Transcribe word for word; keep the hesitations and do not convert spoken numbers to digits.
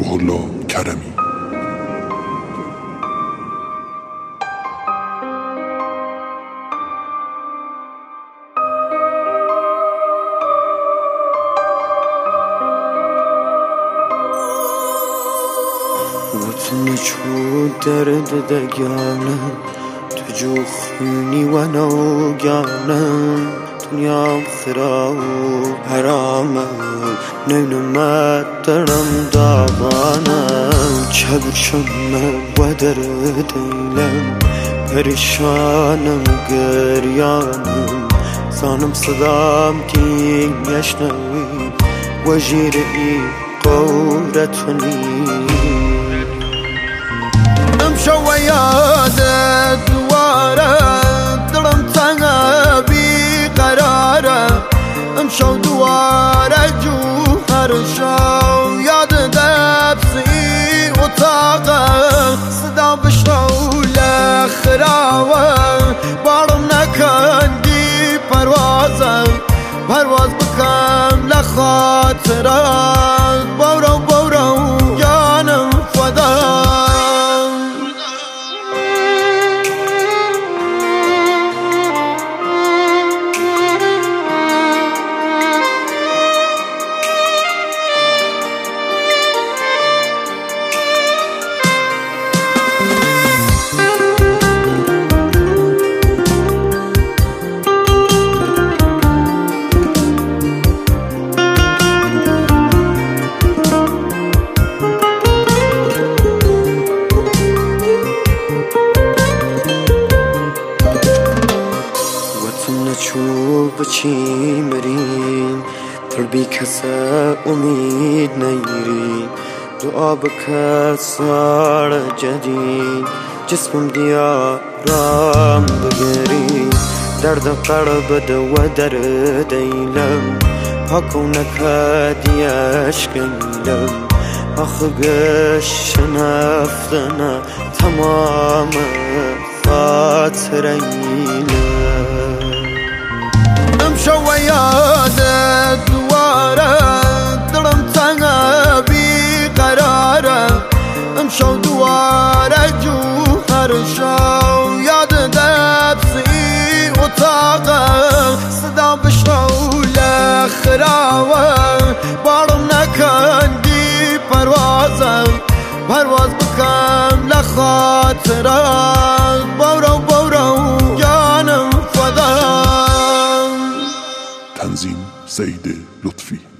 روح الله کرمی. وتن چو درد دگانم تو جو خونی و نوگانم دنیام خراب و حرامم نینمت درم داغانم چبشم و درد دیلم پریشانم گریانم زانم صدام کی میشنوی و جیری قورتنی امشو وياده دواره دلم تنها بی قراره امشو دواره جوهر شو یاد دبسی اتاقه صدا بشرو لخراوه بارم نکندی پروازه پرواز بکن لخاطره بورو بورو جانم فدا چو بچی مریم تربی کسا امید نیری دعا بکر سار جدید جسمم دیارم بگری درد قرب دو درد دیلم پاکو نکدی اشکیلم آخه گش نفتنه تمام خاطرینم امشو وياده دواره دلم تنها بی قراره امشو دواره جوهر شو یاد دبسی اتاقه صدا بشرو لخراوه بارم نکندی پروازه پرواز بکن لخاطره بورو بورو جانم فدا. تنظیم زید لطفی.